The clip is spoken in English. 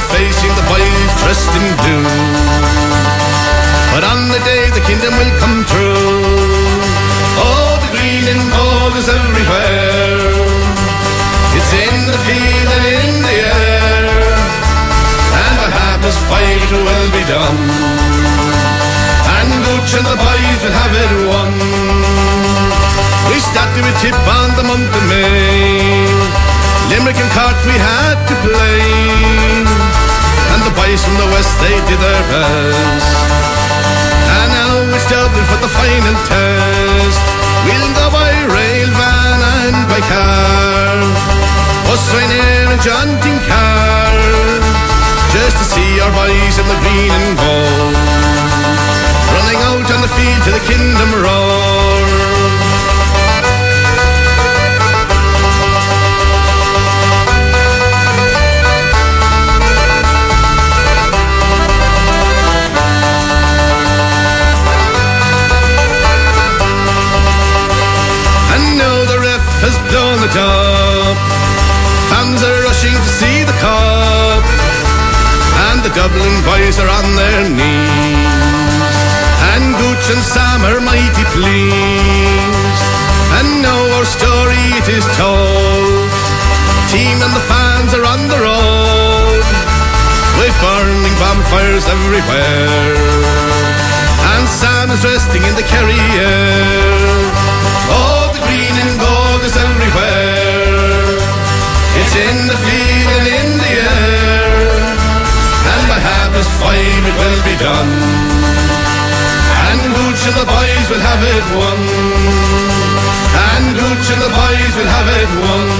facing the boys dressed in blue. But on the day the kingdom will come true, oh, the green and gold is everywhere. It's in the field and in the air, and by 5:30 it will be done, and Gooch and the boys will have it won. We started with Tip on the month of May, Limerick and Cork we had to play, and the boys from the west they did their best, and now it's Dublin for the final test. We'll go by rail, van and by car, bus, Ryanair and jaunting car, just to see our boys in the green and gold, running out on the field to the kingdom roar. Has blown the top, fans are rushing to see the cup, and the Dublin boys are on their knees, and Gooch and Sam are mighty pleased, and now our story it is told. Team and the fans are on the road, with burning bonfires everywhere, and Sam is resting in the Kerry air. Oh, the green and gold is everywhere. It's in the field and in the air, and by 5:30 it will be done, and Gooch and the boys will have it won, and Gooch and the boys will have it won.